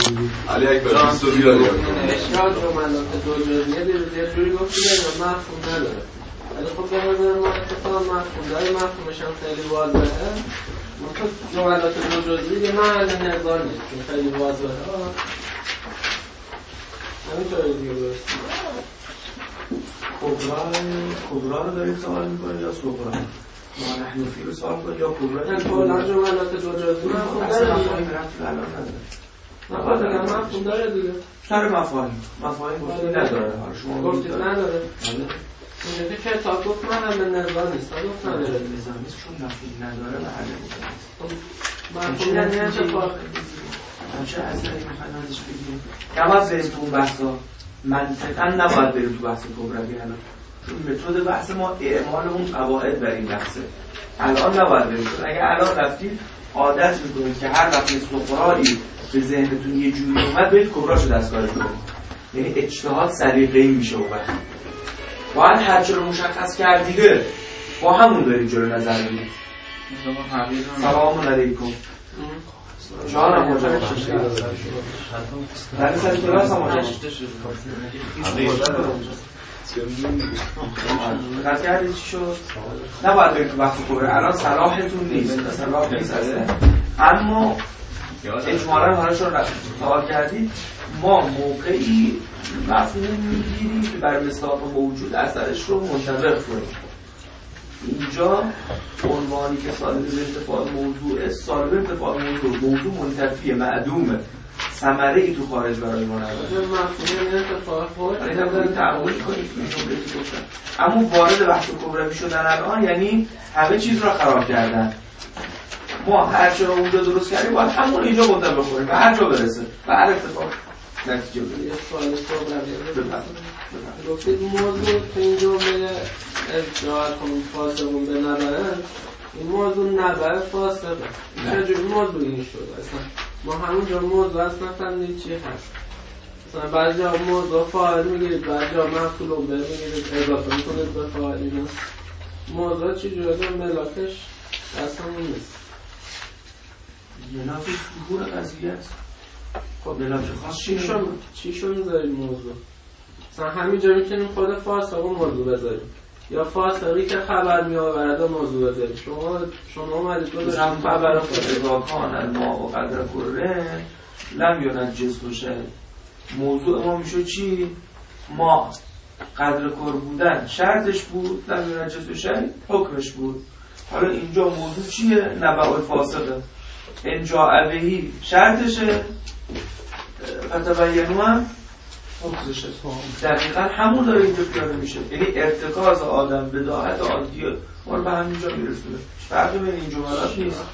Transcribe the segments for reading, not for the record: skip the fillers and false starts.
علی اکبر دوستو بیاری اشراق جملات دو جزئیه یه جوری گفتید یا مفهوم نداره، ولی خب به نظر ما اتفاقا مفهوم داره، مفهومش هم خیلی واضحه. منطقه جملات دو جزئیه محل نظر نیست که خیلی واضحه. همینطوری دیگه درست. کبرا رو دارید سوال میکنید یا صغرا؟ ما نحنفی رو سوال کنید یا کبرا؟ کلا جملات دو جزئیه مفهوم داره. مفهوم داره دیگه. سر مفاهیم گفتید نداره. شما گفتید نداره. اینجا که کتاب گفت محل نظر نیست. گفت نداره. نظر نیست چون مفهوم نداره محل نظر نیست. مفهوم یعنی اتفاق. چه اصلا میخوایم ازش بگیریم؟ نباید بریم تو اون بحثا، منطقا نباید بریم تو بحث کبروی الان، چون متد بحث ما اعمال اون قواعد بر این بحثه. الان نباید بریم، چون اگه الان رفتید عادت میکنید که هر وقت صغرایی به ذهنتون یه جوری اومد برید کبراشو دستکاری کنید، یعنی اجتهاد سلیقه‌ای میشه. اون وقت باید هر چه رو مشخص کردیده با همون برید جلو نظر بگیرید. سلام علیکم. جانم مجاب در سر کلاس هم مجاب دقت کردید چی شد؟ نباید برید تو بحث کبره. الان صلاحتون نیست، صلاح نیست اصلا. اما اجمالا حالا شد سوال کردید، ما موقعی مفهوم میگیریم که بر مصداق موجود اثرش رو منطبق کنیم. اینجا عنوانی که سالب انتفاع موضوع، سالب انتفاع موضوع منتفیه، معدومه، ثمره ای تو خارج برای ما نداره. مفهوم انتفاع خود اینا دارید تعامل کنید این جمله که گفتم. اما وارد بحث کبروی شدن الان یعنی همه چیز را خراب کردن. ما هر چه رو اونجا درست کردیم باید همون اینجا منطبق بخوریم و هر جا برسه و هر اتفاق نتیجه بگیره. یه سوال گفتید موضوع تو این جمله ارجاع کنید فاسقون به نبره، این موضوع نبره فاسقه. چجوری موضوعی شد؟ اصلا ما همونجا موضوع اصلا نفهمیدیم چی هست. مثلا بعضی جا موضوع فاعل میگیرید، بعضی جا مفعول به میگیرید، اضافه میکنید به فاعل. اینا موضوع چجوری ملاکش اصلا نیست. ملاک ظهور قضیه است. خب ملاک خاص چی شو میذارید موضوع؟ مثلا همینجا میتونیم خود فاسق و موضوع بذاریم، یا فاسقی که خبر میآورد و موضوع بذاریم. شما اومدید بذاریم خبر خود ازاکان الماء و قدر کره لم ینجس باشه. موضوع ما میشه چی؟ ما قدر کر بودن شرطش بود، لم ینجس باشه حکمش بود. حالا اینجا موضوع چیه؟ نبع الفاسقه. ان جاء بهی شرطشه، فتبینوا هم حکمشه. دقیقا همون داره اینجا پیاده میشه. یعنی ارتکاز آدم بداهت عادی ما رو به همینجا میرسونه. فرقی بین این جملات نیست.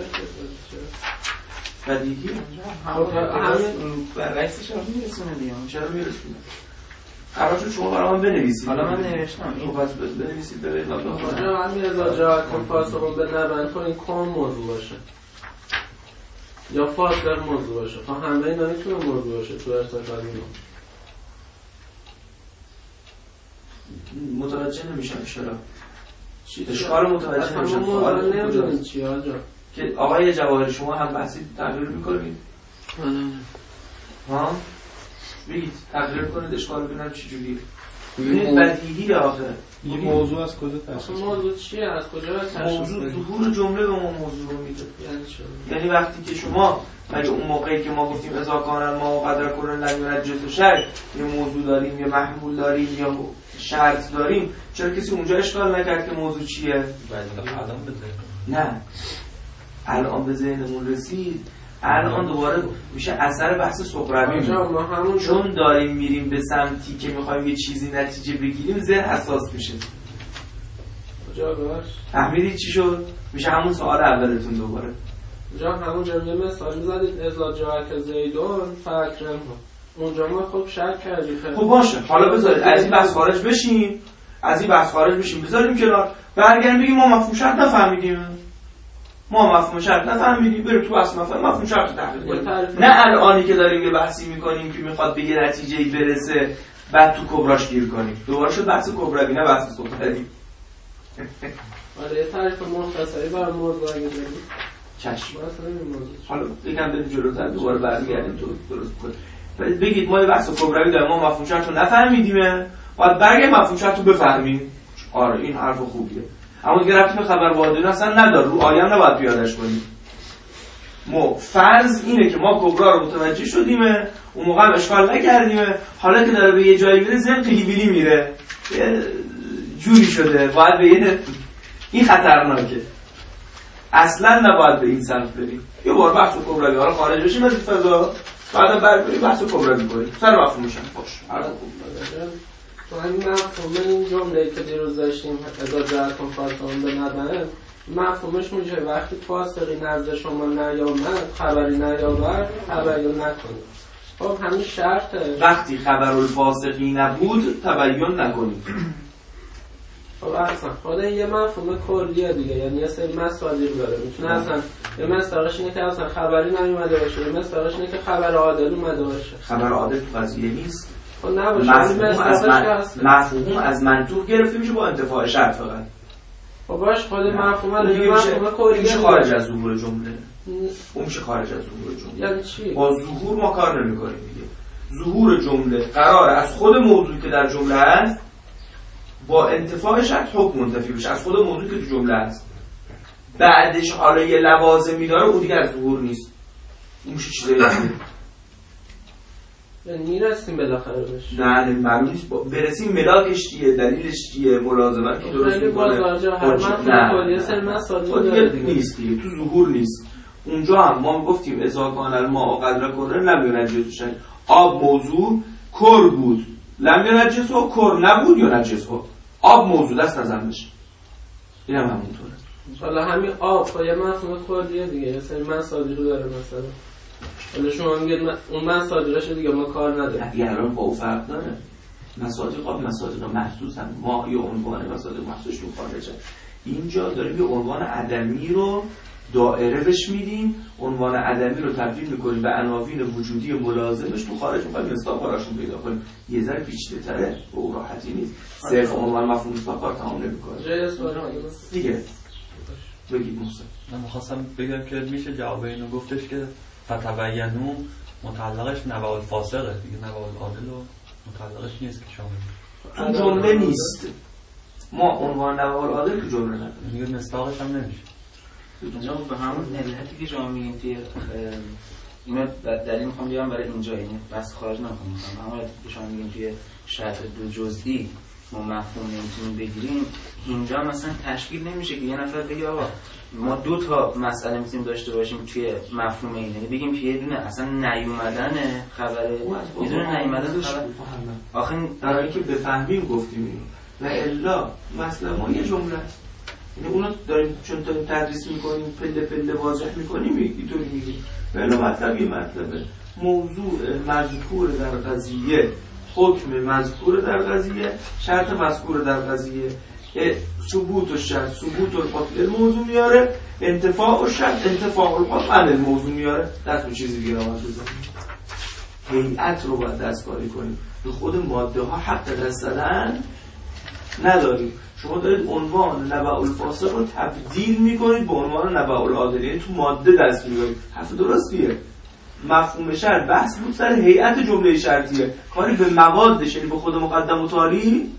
بدیهی همین برعکسش هم میرسونه دیگه. چرا میرسونه؟ قرارشو شما برای من بنویسید. حالا من نوشتم این بس بنویسید ببینید آنجا همین ازا فاسقون به نبند تو این کام موضوع باشه یا فاسق موضوع باشه. تا همه اینا میتونه موضوع باشه تو ارتکاب اینا. متوجه نمیشم چرا. اشکال متوجه نمیشم. سوال نمیدونید چی آجا که آقای جواهر شما هم بحثی تغییر میکنید؟ ها؟ بگید تغییر کنید اشکال ببینم چی جوریه. این بدیهی آخه. این موضوع از کجا تشخیص میده؟ موضوع چیه؟ از کجا تشخیص موضوع ظهور جمله به ما موضوع رو میده. یعنی وقتی که شما مگه اون موقعی که ما گفتیم اذا کان ما قدر کردن لم ینجس شیء یه موضوع داریم، یه محمول داریم، یا شرط داریم، چرا کسی اونجا اشکال نکرد که موضوع چیه؟ الان نه الان به ذهنمون رسید. الان دوباره میشه اثر بحث صغروی، چون داریم میریم به سمتی که میخوایم یه چیزی نتیجه بگیریم ذهن حساس میشه. فهمیدید چی شد؟ میشه همون سوال اولتون دوباره. اونجا همون جمله مثال میزدید ازا جاک زیدون فکرم. اونجا ما خب شک کردیم. خب باشه حالا بذارید از این بحث خارج بشیم، بذاریم کنار، برگردیم بگیم ما مفهوم شرط نفهمیدیم. بریم تو بحث مفهوم شرط تحقیق کنیم. نه الانی که داریم یه بحثی میکنیم که میخواد به یه نتیجه‌ای برسه بعد تو کبراش گیر کنیم. دوباره شد بحث کبروی نه بحث صغروی. آره تعریف مختصری برای موضوع اگه داریم چشم. حالا یکم بریم جلوتر دوباره برمیگردیم تو درست کنیم. بگید ما یه بحث کبروی داریم، ما مفهوم شرط رو نفهمیدیم، باید برگردیم مفهوم شرط رو بفهمیم. آره این حرف خوبیه، اما دیگه ربطی به خبر واحدینه اصلا نداره، رو آیه هم نباید پیادهش کنیم. ما فرض اینه که ما کبرا رو متوجه شدیم، اون موقع هم اشکال نکردیم، حالا که داره به یه جایی میره ذهن قیلی میره، جوری شده، باید به این خطرناکه، اصلا نباید به این سمت بریم. یه بار بحث کبروی ها رو خارج بشیم از فضا، بعدا بریم بحث کبروی کنیم، سر مفهومش هم باش. تو همین مفهوم این جمله‌ای که دیروز داشتیم اذا جاءکم فاسقون بنبأ، مفهومش میشه وقتی فاسقی نزد شما نیامد، خبری نیاورد، خبری نکنید. خب همین شرطه. وقتی خبر الفاسقی نبود تبیین نکنید. خب اصلا خود یه مفهوم کلیه دیگه، یعنی یه سری مصادیق داره، میتونه اصلا یه مصداقش اینه که اصلا خبری نیومده باشه، یه مصداقش اینه که خبر عادل اومده باشه. خبر عادل تو قضیه نیست. خب نباشه. مفهوم از منطوق گرفته میشه با انتفاع شرط فقط. خب باش خود مفهوم کلیه میشه خارج از ظهور جمله. اون میشه خارج از ظهور جمله. یعنی چی؟ با ظهور ما کار نمی‌کنیم دیگه. ظهور جمله قراره از خود موضوعی که در جمله است با انتفاع شرط حکم منتفی بشه از خود موضوعی که تو جمله است. بعدش حالا یه لوازمی داره، اون دیگه از ظهور نیست. اون میشه چیزایی دیگه. یعنی میرسیم بالاخره بشه. نه معلوم نیست برسیم ملاکش چیه، دلیلش چیه، ملازمت که درست می‌کنه. نه دیگه نیست دیگه، تو ظهور نیست. اونجا هم ما گفتیم اذا کان الماء قدر کره لم ينجس شيء. آب موضوع کر بود، لم ينجس و کر نبود یا نجس بود. آب موضوع دست نزن بشه. اینم همونطوره. حالا همین آب با یه مفهوم کلیه دیگه، مثلا مصادیق داره مثلا. حالا شما میگید اون مصادیقش دیگه ما کار نداره. دیگه الان با فرق داره. مصادیق محسوسن، ما یه عنوان مصادیق محسوسش تو خارجه. اینجا داریم یه عنوان عدمی رو دائره بهش میدیم، عنوان عدمی رو تبدیل میکنیم به عناوین وجودی ملازمش تو خارج، میخوایم مصداق براشون پیدا کنیم. یه ذره پیچیده‌تره، به اون راحتی نیست. صرف عنوان مفهوم مصداق کار تمام نمیکنه. جای سوال دیگه بگید محسن. من می‌خواستم بگم که میشه جواب اینو گفتش که فتبینوا متعلقش نبع الفاسقه دیگه، نبع العادل و متعلقش نیست که شامل تو جمله نیست. ما عنوان نبع العادل تو جمله نداریم. دیگه مصداقش هم نمیشه. اینجا به همون علتی که شما میگین توی اینو دلیل میخوام بیارم برای اینجا، یعنی بس خارج نکنم، همون علتی که شما میگین توی شرط دو جزئی ما مفهوم نمیتونیم بگیریم، اینجا مثلا تشکیل نمیشه که یه نفر بگه آقا ما دو تا مسئله میتونیم داشته باشیم توی مفهوم این، یعنی بگیم که یه دونه اصلا نیومدن خبره، یه دونه نیومدن خبر. آخه برای اینکه بفهمیم گفتیم اینو، و الا مثلا ما یه جمله است، یعنی اونو داریم چون داریم تدریس میکنیم پله پله واضح میکنیم اینطوری میگیم. ولی مطلب یه مطلبه، موضوع مذکور در قضیه، حکم مذکور در قضیه، شرط مذکور در قضیه، ثبوت و شرط ثبوت و الحکم الموضوع میاره، انتفاع و شرط انتفاع و الحکم الموضوع میاره. دست به چیزی دیگه نماز بزنیم، هیئت رو باید دستکاری کنیم، به خود ماده ها حق دست زدن نداریم. شما دارید عنوان نبع الفاسق رو تبدیل میکنید به عنوان نبع العادل، یعنی تو ماده دست میگیرید. حرف درستیه. مفهوم شرط بحث بود سر هیئت جمله شرطیه، کاری به موادش یعنی به خود مقدم و تالی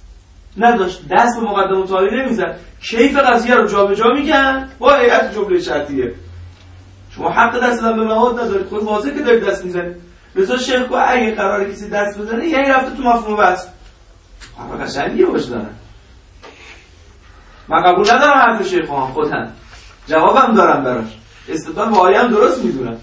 نداشت، دست به مقدم و تالی نمیزد، کیف قضیه رو جابجا میگن با هیئت جمله شرطیه. شما حق دست زدن به مواد ندارید، خود واضحه که دارید دست میزنید. لذا شیخ گفت اگه قراره کسی دست بزنه یعنی رفته تو مفهوم بس. حرف قشنگیه باش دارن. من قبول ندارم حرف شیخ خودم، جوابم دارم براش، استدلال با آیه هم درست میدونم،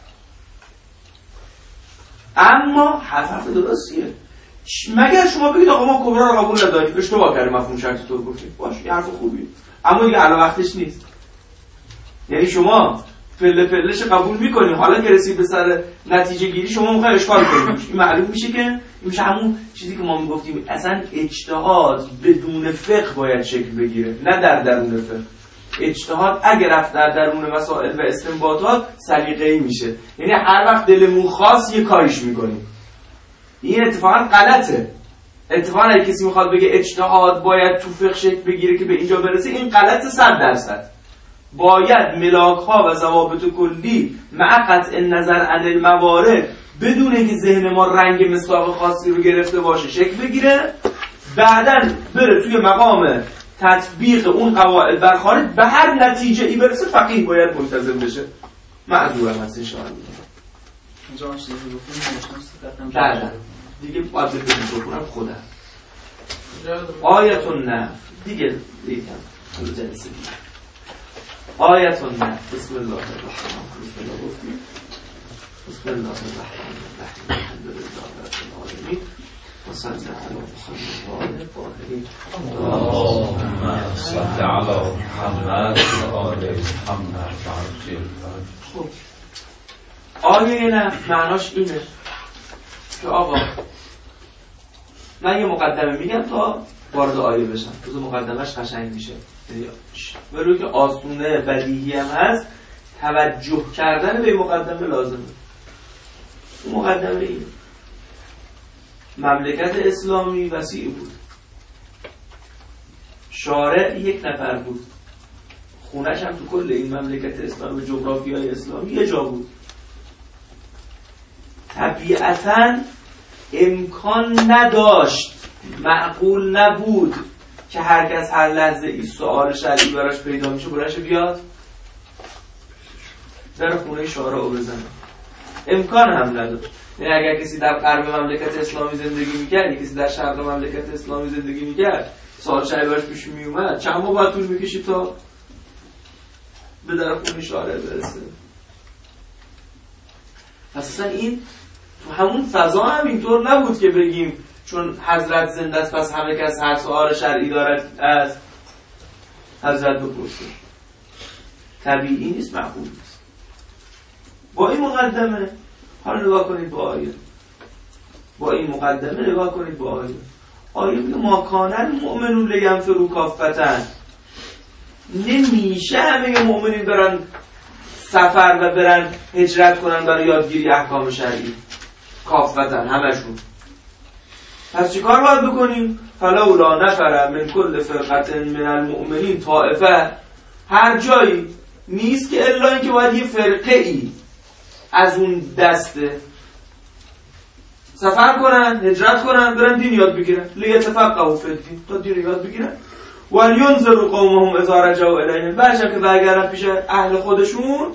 اما حرف درستیه. مگر شما بگید آقا ما کبرا رو قبول نداریم، اشتباه کردیم مفهوم شرطی طور گفتیم، باشه یه حرف خوبیه، اما دیگه الان وقتش نیست. یعنی شما پله پلهش قبول میکنید، حالا که رسید به سر نتیجه گیری شما میخواید اشکال کنید. این معلوم میشه که این میشه همون چیزی که ما میگفتیم، اصلا اجتهاد بدون فقه باید شکل بگیره، نه در درون فقه. اجتهاد اگر رفت در درون مسائل و استنباطات سلیقه‌ای میشه، یعنی هر وقت دلمون خواست یه کاریش میکنیم. این اتفاقا غلطه. اتفاقا اگه کسی میخواد بگه اجتهاد باید تو فقه شکل بگیره که به اینجا برسه، این غلطه 100%. باید ملاک‌ها و ضوابط کلی مع قطع نظر عن الموارد بدون اینکه ذهن ما رنگ مصداق خاصی رو گرفته باشه شکل بگیره، بعداً بره توی مقام تطبیق اون قواعد بر خارج به هر نتیجه ای برسه فقیه باید ملتزم بشه. معذورم هست انشاءالله. اینجا من چیزی گفتم بعداً دیگه باید بگیم بکنم خودم آیتون نه دیگه حالا جلسه دیگه آیتون نه. بسم الله الرحمن بسم الله گفتیم بسم الله الرحمن الرحیم الحمد لله رب العالمین و صلی علی محمد و آل الطاهرین. اللهم صل علی محمد و آل محمد. خب آیه نه معناش اینه که آقا من یه مقدمه میگم تا وارد آیه بشم، تو مقدمش قشنگ میشه ولی که آسونه بدیهی هم هست، توجه کردن به مقدمه لازمه. مقدمه اینه مملکت اسلامی وسیع بود، شارع یک نفر بود، خونش هم تو کل این مملکت اسلامی جغرافیای اسلامی یه جا بود. طبیعتاً امکان نداشت، معقول نبود که هر کس هر لحظه این سوال شرعی براش پیدا میشه براش بیاد در خونه شارع رو بزنه. امکان هم نداشت. یعنی اگر کسی در غرب مملکت اسلامی زندگی میکرد، کسی در شرق مملکت اسلامی زندگی میکرد، سوال شرعی براش پیش میومد، چند ماه باید طول میکشید تا به در خونه شارع برسه. اصلا این تو همون فضا هم اینطور نبود که بگیم چون حضرت زنده است پس همه کس هر سوال شرعی دارد از حضرت بپرسه. طبیعی نیست، معقول نیست. با این مقدمه حالا نگاه کنید با آیه. با این مقدمه نگاه کنید با آیه. آیه میگه ما کان المؤمنون لینفروا کافة. نمیشه همه مؤمنین برن سفر و برن هجرت کنن برای یادگیری احکام شرعی کافة همشون. پس چی کار باید بکنیم؟ فلولا نفر من کل فرقة من المؤمنین طائفه. هر جایی نیست که الا اینکه باید یه فرقه ای از اون دسته سفر کنن، هجرت کنن، برن دین یاد بگیرن. لیتفقهوا فی الدین، تا دین یاد بگیرن. ولینذروا قومهم اذا رجعوا الیهم. بعد که برگردن پیش اهل خودشون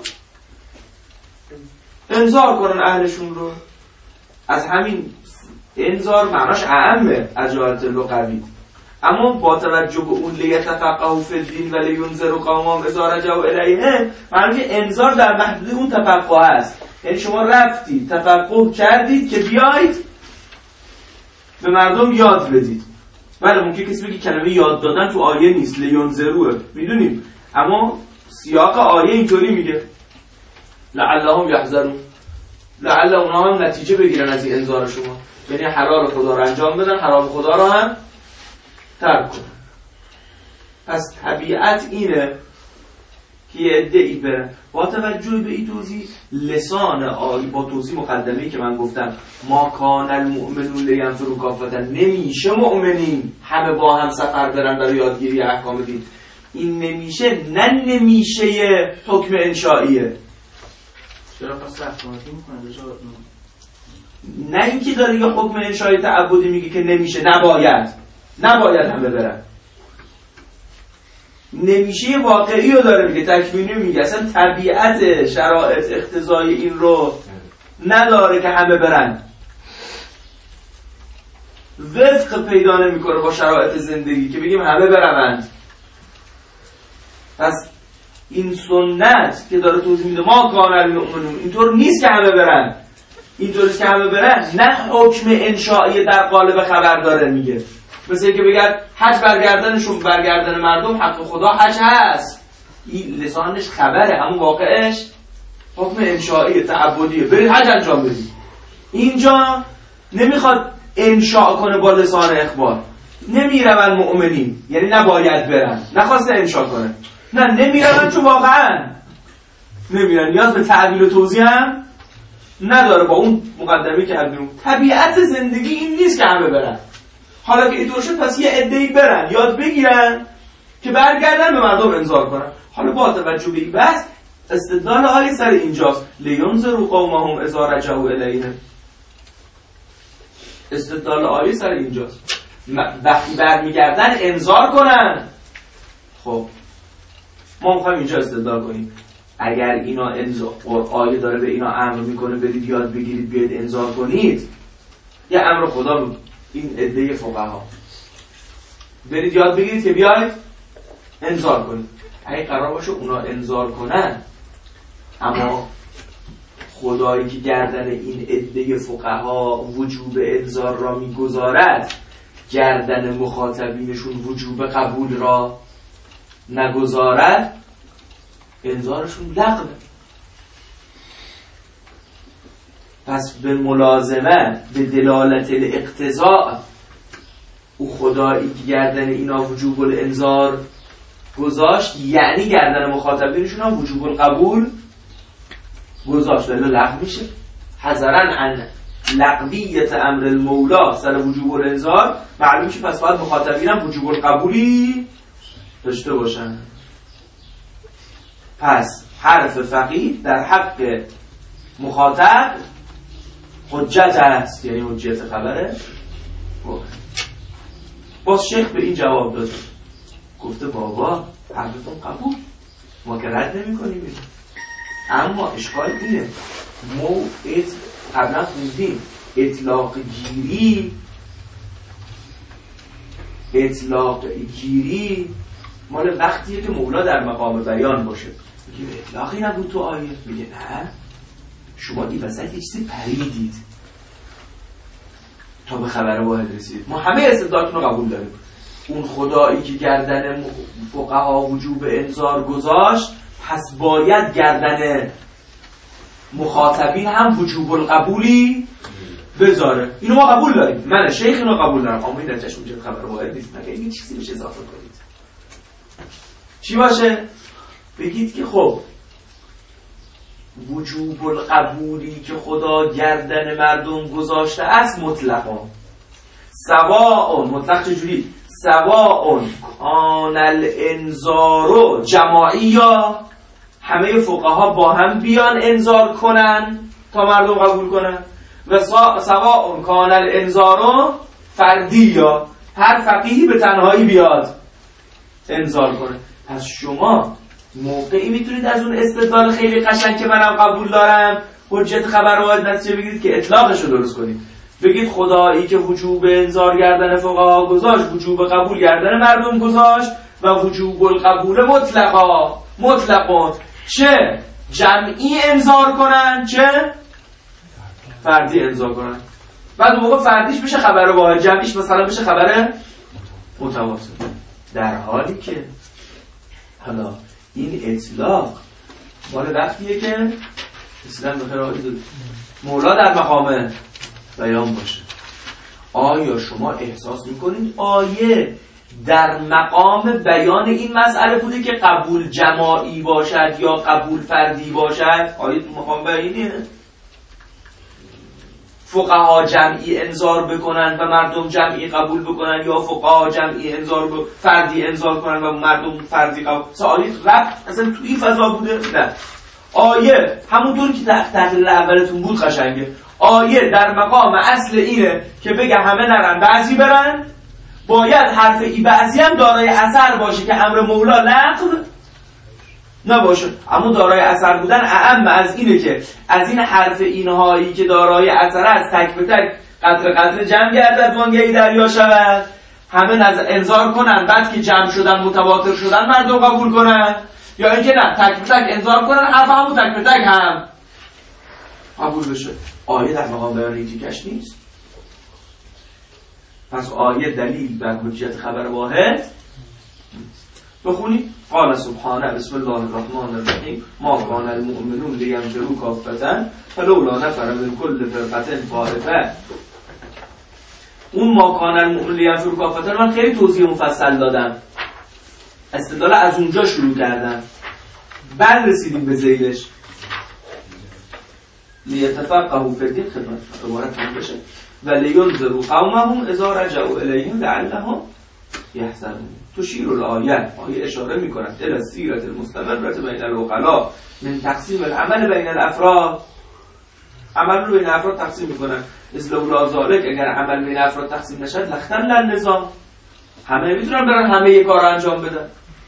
انذار کنن اهلشون رو. از همین انذار معناش اعمه از جهت لغوی، اما با توجه به اون لیتفقهوا فی الدین و لینذروا قومهم اذا رجعوا الیهم، معنی انذار در محدود اون تفقه است. یعنی شما رفتید تفقه کردید که بیایید به مردم یاد بدید. بله ممکن کسی بگه کلمه یاد دادن تو آیه نیست، لینذروه، میدونیم، اما سیاق آیه اینطوری میگه لعلهم یحذرون، لعل اونا هم نتیجه بگیرن از این انذار شما. یعنی حلال خدا رو انجام بدن، حرام خدا رو هم ترک کنن. پس طبیعت اینه که یه عده‌ای برن با توجه به این توضیح لسان آیه، با توضیح مقدمه‌ای که من گفتم ما کان المؤمنون لینفروا کافة، نمیشه مؤمنین همه با هم سفر برن برای یادگیری احکام دین. این نمیشه، نه نمیشه یه حکم انشائیه. چرا پس رفتاناتی میکنه؟ نه اینکه داره یه حکم انشایی تعبدی میگه که نمیشه، نباید همه برن. نمیشه واقعی رو داره میگه، تکوینی میگه. اصلا طبیعت شرایط اقتضای این رو نداره که همه برن. وفق پیدا نمیکنه با شرایط زندگی که بگیم همه برن. پس این سنت که داره توضیح میده ما کان المؤمنون، اینطور نیست که همه برن. اینطوریست که همه برن، نه حکم انشایی در قالب خبر داره میگه. مثل که بگن حج برگردن مردم حق خدا حج هست، این لسانش خبره اما واقعش حکم انشایی تعبدیه، برید حج انجام بدید. اینجا نمیخواد انشاء کنه با لسان اخبار، نمیرون مؤمنین یعنی نباید برن، نخواسته انشاء کنه، نه نمیرون چون واقعا نمیرن، نیاز به تعبیر و توضیح هم نداره. با اون مقدمه که کردیم طبیعت زندگی این نیست که همه برن. حالا که اینطور شد پس یه عده‌ای برن یاد بگیرن که برگردن به مردم انذار کنن. حالا با توجه به این بحث استدلال آیه سر اینجاست لینذروا قومهم اذا رجعوا الیهم. استدلال آیه سر اینجاست وقتی برمیگردن انذار کنن. خب ما میخوایم اینجا استدلال کنیم اگر اینا آیه داره به اینا امر میکنه برید یاد بگیرید بیاید انذار کنید، یه امر خدا بود این عده فقها برید یاد بگیرید که بیاید انذار کنید. اگه قرار باشه اونا انذار کنن اما خدایی که گردن این عده فقها وجوب انذار را میگذارد گردن مخاطبینشون وجوب قبول را نگذارد، انذارشون لغوه. پس به ملازمه به دلالت الاقتضاء او خدایی که گردن اینا وجوب الانذار گذاشت یعنی گردن مخاطبینشون هم وجوب القبول گذاشت، ولی لغو میشه. حذرا عن لغویت امر المولا سر وجوب الانذار معلوم میشه پس باید مخاطبین هم وجوب القبولی داشته باشن. پس حرف فقیه در حق مخاطب حجت است، یعنی حجت خبره. باز شیخ به این جواب داده، گفته بابا حرفتون قبول، ما که رد نمی کنیم، اما اشکال اینه قبلا خوندیم اطلاق گیری مال وقتیه که مولا در مقام بیان باشه. میگه اطلاقی نبود تو آیه، میگه نه شما این وسط یه چیزی پریدید تا به خبر واحد رسید. ما همه استدلالتون رو قبول داریم. اون خدایی که گردن فقها وجوب انذار گذاشت پس باید گردن مخاطبین هم وجوب القبولی بذاره. اینو ما قبول داریم، من شیخ اینو قبول دارم، اما این نتیجهش اونجا خبر واحد نیست. مگه یه چیزی بهش اضافه کنید چی باشه؟ بگید که خب وجوب القبولی که خدا گردن مردم گذاشته است مطلقا سواء، مطلق چجوری؟ سواء کان الانذار جماعی، یا همه فقها با هم بیان انذار کنن تا مردم قبول کنن، و سواء کان الانذار فردی، یا هر فقیهی به تنهایی بیاد انذار کنه. پس شما موقعی میتونید از اون استدلال خیلی قشنگ که منم قبول دارم حجت خبر واحد نتیجه بگیرید که اطلاقش رو درست کنید. بگید خدایی که وجوب انذار گردن فقها گذاشت وجوب قبول گردن مردم گذاشت و وجوب القبول مطلقا چه جمعی انذار کنن چه فردی انذار کنن. بعد موقع فردیش بشه خبر واحد، جمعیش مثلا بشه خبر متواتر. در حالی که حالا این اطلاق مال وقتیه که اسلام به خیر مولا در مقام بیان باشه. آیا شما احساس میکنید آیه در مقام بیان این مسئله بوده که قبول جماعی باشد یا قبول فردی باشد؟ آیه تو مقام بیانیه؟ فقها جمعی انذار بکنن و مردم جمعی قبول بکنن، یا فقها جمعی فردی انذار کنن و مردم فردی قبول؟ آیه رفت اصلا تو این فضا بوده؟ نه. آیه همونطور که تحلیل اولتون بود قشنگه، آیه در مقام اصل اینه که بگه همه نرن بعضی برن، باید حرف ای بعضی هم دارای اثر باشه که امر مولا لغو نباشه. اما دارای اثر بودن اعم از اینه که از این حرف اینهایی که دارای اثر است تک به تک قطره جمع گردد وانگهی دریا شود، همه انذار کنن بعد که جمع شدن متواتر شدن مردم قبول کنن، یا اینکه نه تک به تک انذار کنن حرف همون تک به تک هم قبول بشه. آیه در مقام بیان ایتیکش نیست. پس آیه دلیل بر حجت خبر واحد. بخونید قال سبحانه بسم الله الرحمن الرحیم ما کان المؤمنون لینفروا کافة فلولا نفر من کل فرقة طائفة. اون ما کان المؤمنون لینفروا کافة من خیلی توضیح مفصل دادم، استدلال از اونجا شروع کردم، بعد رسیدیم به ذیلش. لیتفقهوا فی الدین خدمت عبارت هم بشه و لینذروا قومهم اذا رجعوا الیهم لعلهم یحذرون. تشیر الآیه اشاره می‌کند الی السیرة المستمرة بین العقلاء من تقسیم العمل بین الافراد. عمل رو بین افراد تقسیم می‌کنن. مثل لولا ذالک، اگر عمل بین افراد تقسیم نشد لختل النظام، همه میتونن برن همه یک کار انجام بدن.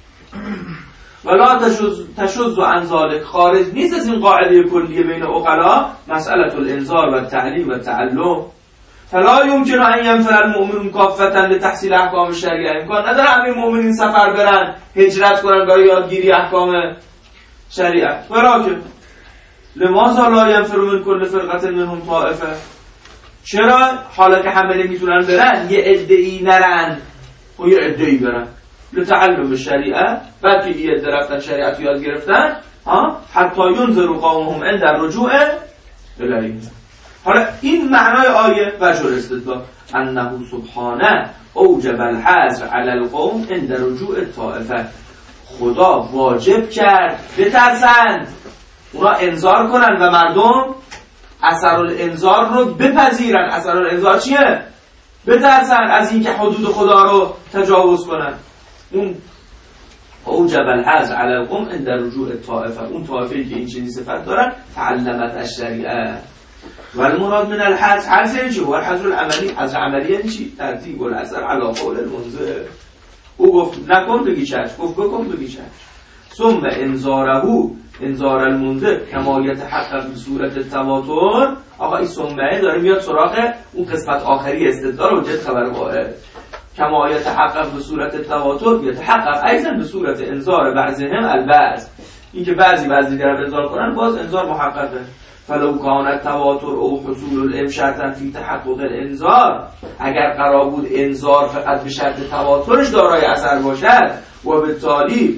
ولا تشذ عن ذالک، خارج نیست از این قاعده کلیه بین عقلا مسئله الانذار و التعلیم و التعلم. فلا يمكن ان ينفر المؤمنون كافة لتحصيل احکام شریعه. امکان نداره همه مؤمنین سفر برن، هجرت کنن برای یادگیری احکام شریعت. ولکن لماذا لا ينفر من كل فرقه منهم طائفه؟ چرا حالا که همه نمیتونن برن یه عده‌ای نرن و یه عده‌ای برن لتعلم شریعه، بلکه یه عده رفتن شریعت یاد گرفتن حتی ينذروا قومهم عند الرجوع الیه. حالا این معنای آیه وجه الاستدلال انه سبحانه اوجب الحذر علی القوم عند رجوع الطائفه. خدا واجب کرد بترسند، اونا انذار کنن و مردم اثر الانذار رو بپذیرن. اثر الانذار چیه؟ بترسن از اینکه حدود خدا رو تجاوز کنن. اون اوجب الحذر علی القوم عند رجوع الطائفه، اون طائفه‌ای که این چنین صفت دارن تعلمت الشریعه. و المراد من الحذر، حذر یعنی چی؟ هو الحذر العملی. حذر عملی یعنی چی؟ ترتیب الاثر علی قول المنذر. او گفت نکن بگی چشم، گفت بکن بگی چشم. ثم انذاره، انذار المنذر کما یتحقق به صورت التواتر. آقا این ثمه داره میاد سراغ اون قسمت آخری استدلال و جد خبر واحد. کما یتحقق به صورت التواتر یتحقق ایضا به صورت انذار بعضهم البعض. این که بعضی دیگر انذار کنن باز انذار محققه. فلو کان التواتر او حصول العلم شرطا فی تحقق الانذار، اگر قرار بود انذار فقط به شرط تواترش دارای اثر باشد و بالتالي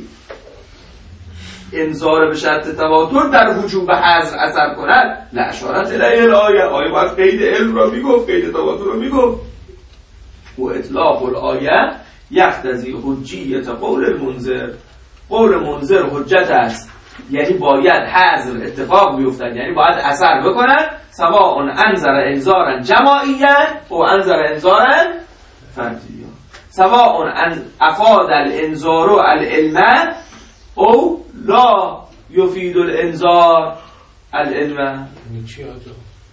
انذار به شرط تواتر در وجوب حذر اثر کند لاشارت الیه الآیه. آیه باید قید علم را میگفت، قید تواتر را میگفت. و اطلاق الآیه یقتضی حجیت قول المنذر. قول منذر حجت است، یعنی باید حذر اتفاق بیفتد، یعنی باید اثر بکنن. سواء انذر انذارا جماعیا و انذر انذارا فردیا، سواء افاد الانذار العلم او لا یفید الانذار العلم. چی آجا؟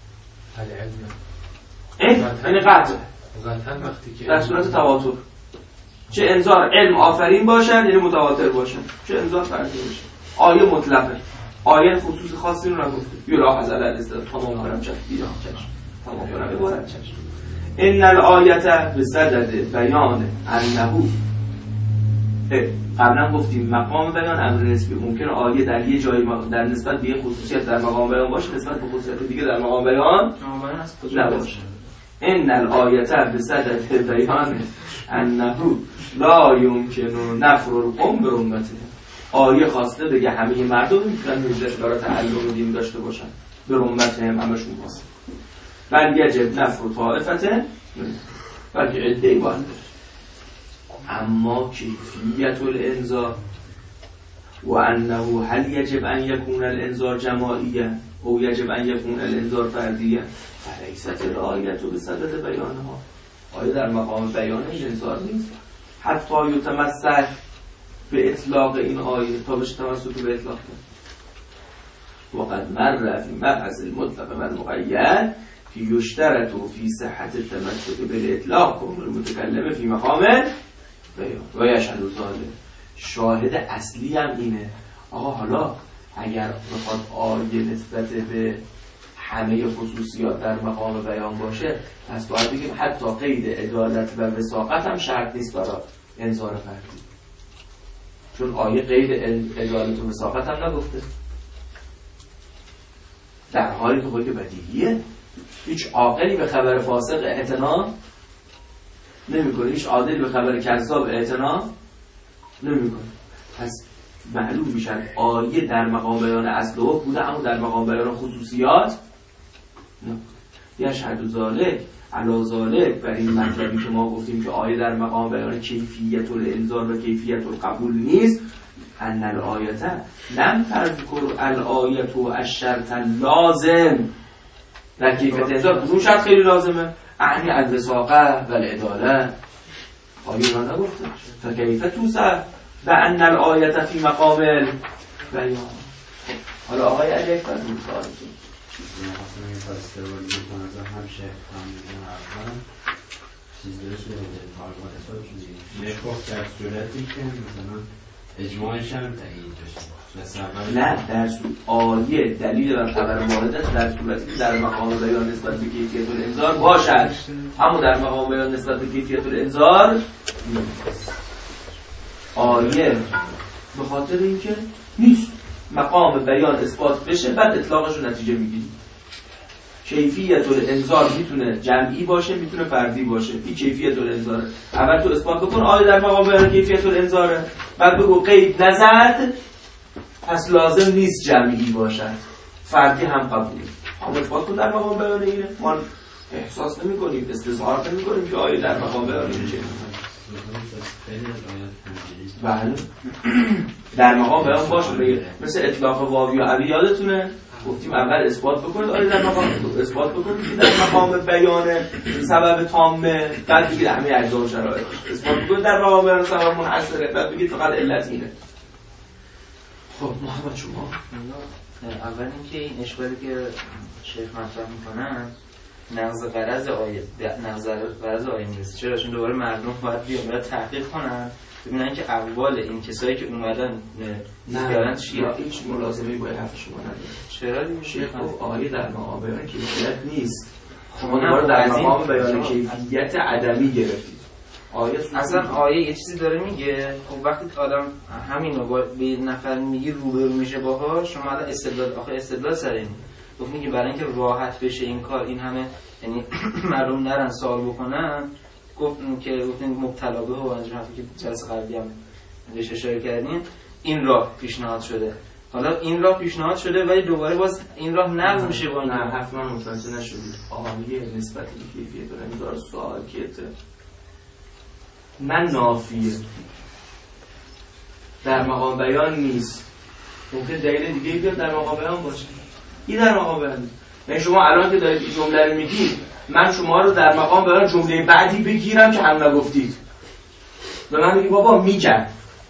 العلم یعنی قطع وقتی که در صورت تواتر، چه انذار علم آفرین باشن یعنی متواتر باشن، چه انذار فردی باشن. آیه مطلقه، آیه خصوص خاصی رو نگفته. یلاحظ علی الاستدلال. تمام کنم چشم، دیدم چشم، تمام کنم عبارت چشم. ان الآیه بصدد بیان انه، قبلا گفتیم مقام بیان امر نسبی. ممکنه آیه در یه جایی در نسبت به یه خصوصیت در مقام بیان باشه، نسبت به خصوصیت دیگه در مقام بیان نباشه. ان الآیه بصدد بیان انه لا یمکن نفر القوم برمته. آیه خواسته بگه همه مردم میتونن هجرت برای تعلم دین داشته باشن، برمته همشون واسه. بل یجب نفر طائفته، بلکه عده‌ای باید. اما کیفیت الانذار و انه هل یجب ان یکون الانذار جماعیا او یجب ان یکون الانذار فردیا فلیست الآیه بصدد بیانها. آیه در مقام بیان انذار نیست حتی یتمسک به اطلاق این آیه، تا بشه تمسک به اطلاق کرد. وقد مر فی مبحث المطلق و المقید که یشترط فی صحت التمسک بالاطلاق کن المتکلم فی مقام بیان و یشهد ذالک. شاهد اصلی هم اینه. آقا حالا اگر بخواد آیه نسبت به همه خصوصیات در مقام بیان باشه، پس باید بگیم حتی قید عدالت و وثاقت هم شرط نیست برای انذار فردی، چون آیه قید عدالت و وثاقت هم نگفته. در حالی که خود بدیهیه هیچ عاقلی به خبر فاسق اعتنا نمی‌کنه، هیچ عادلی به خبر کذاب اعتنا نمی‌کنه. پس معلوم میشه آیه در مقام بیان اصل و بوده، اما در مقام بیان خصوصیات نه. یشهد ذالک علی ذالک، بر این مطلبی که ما گفتیم که آیه در مقام بیان کیفیت الانذار و کیفیت القبول نیست. ان الآیه لم تذکر الآیه الشرط لازم. در کیفیت انذار کدوم شرط خیلی لازمه؟ اعنی الوثاقه و العداله. آیه را نگفته فکیف توصف و ان الآیه فی مقام بیان. حالا آقای علی اکبر این سوالتون مثلا این فاسته رو میکنه هم شیخ هم میگن اول چیز درست نمیده کارگاه حساب چیزی نگفت در صورتی که مثلا اجماعش هم تایید بشه. نه در آیه دلیل بر خبر وارد است در صورتی که در مقام بیان نسبت به کیفیت الانذار باشد، اما در مقام بیان نسبت به کیفیت الانذار آیه به خاطر اینکه نیست مقام بیان اثبات بشه بعد اطلاقش رو نتیجه میگیریم. کیفیت الانذار میتونه جمعی باشه میتونه فردی باشه. این کیفیت الانذاره. اول تو اثبات بکن آیه در مقام بیان کیفیت الانذاره، بعد بگو قید نزد پس لازم نیست جمعی باشد، فردی هم قبوله. اما اثبات کن در مقام بیان اینه، ما احساس نمی کنیم استظهار نمی کنیم که آیه در مقام بیان اینه چه بله در مقام بیان باشه. مثل اطلاق واوی و ابی یادتونه گفتیم اول اثبات بکنید آیه در مقام اثبات بکنید در مقام بیان سبب تامه، بعد بگید همه اجزا و شرایط اثبات بکنید در مقام بیان سبب منحصره، بعد بگید فقط علت اینه. خب محمد شما اول اینکه این اشکالی که شیخ مطرح میکنن نقض غرض آیه میرسه. چرا؟ چون دوباره مردم باید بیان تحقیق کنن ببینن که اقوال این کسایی که اومدن زیارت چیه. هیچ ملازمه‌ای با حرف شما نداره. چرا دیگه شیخ گفت آیه در مقام بیان کیفیت نیست، شما دوباره در مقام بیان کیفیت عدمی گرفتید. اصلا آیه یه چیزی داره میگه، خب وقتی آدم همینو به یه نفر میگی روبرو میشه باهاش، شما الان استدلال سر این گفت میگه برای اینکه راحت بشه این کار این همه یعنی مردم نرن سوال بکنن، گفتن که گفتن مبتلا به و انجام حرفی که جلسه قبلی هم بهش اشاره کردین این راه پیشنهاد شده. حالا این راه پیشنهاد شده ولی دوباره باز این راه نقض میشه با این. نه حرف من متوجه نشدید. آیه نسبت به کیفیت الانذار ساکته من نافیه در مقام بیان نیست. ممکن دلیل دیگه بیاد در مقام بیان باشه. این در مقام بیان. یعنی شما الان که دارید این جمله رو میگید من شما رو در مقام بیان جمله بعدی بگیرم که هم نگفتید. به من میگی بابا میگم.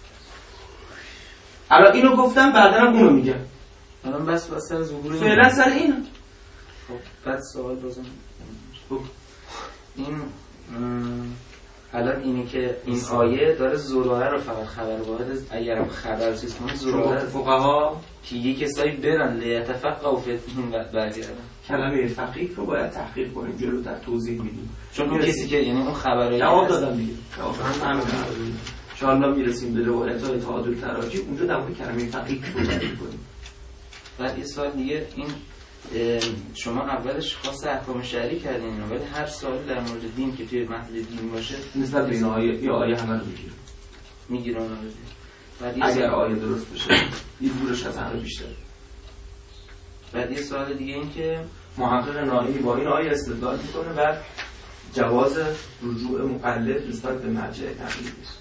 الان اینو گفتم بعدا هم اونو میگم. الان بس سر ظهور فعلا سر اینو. خب بعد سوال بازم. خب این الان اینی که این آیه داره زراره رو فقط خبر واحد اگر خبر چیز کنه زراره فقها که یک کسایی برن لیتفقهوا فی الدین و برگردن. کلمه فقیه رو باید تحقیق کنیم جلوتر توضیح میدیم. چون اون کسی که یعنی اون خبرایی جواب دادم دیگه. ان شاء الله میرسیم به روایت تعادل تراجی اونجا در مورد کلمه فقیه صحبت می‌کنیم. بعد یه سوال دیگه این شما اولش خاص احکام شرعی کردین ولی هر سوالی در مورد دین که توی متن دین باشه نسبت به این آیه یا آیه همه رو میگیرن. بعد اگر آیه درست بشه این زورش از همه بیشتر. بعد یه سوال دیگه این که محقق ناهی با این آیه استدلال میکنه و جواز رجوع مقلد نسبت به مرجع تقلید است.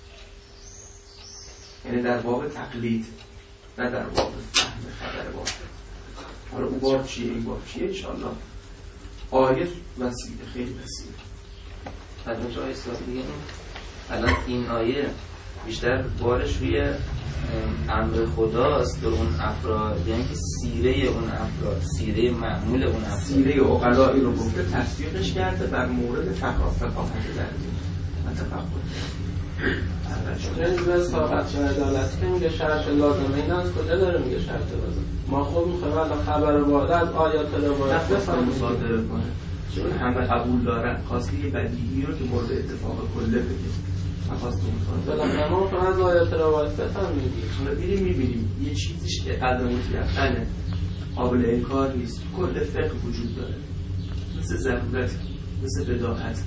یعنی در باب تقلید نه در باب فهم خبر واحد. حالا اون باب چیه این باب چیه انشاءالله آیه وسیعه خیلی وسیعه. البته آیه سوال دیگه این الان این آیه بیشتر بارش روی امر خداست به اون افراد، یعنی که سیره اون افراد، سیره معمول اون افراد، سیره عقلایی رو گفته تصدیقش کرده بر مورد فقاهت در دین و تفقه. جنب ساقط و عدالت که میگه شرط لازمه این از کجا داره میگه شرط لازم؟ ما خود میخوایم الان خبر واحد از آیات روایت بفهم مصادره کنه چون همه قبول دارن خواسته یه بدیهی رو که مورد اتفاق کله بگه خواسته مصادره بالاخره ما میخوایم از آیات روایت بفهمیم. حالا میبینیم یه چیزیش که قدر متیقنه قابل انکار نیست کل فقه وجود داره مثل ضرورت مثل بداهت.